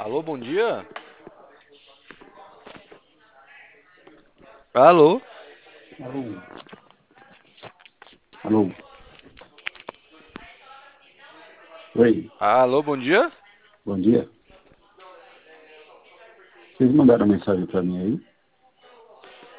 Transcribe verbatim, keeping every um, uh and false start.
Alô, bom dia? Alô? Alô, alô, oi, Alô, bom dia? bom dia. Vocês mandaram mensagem para mim aí?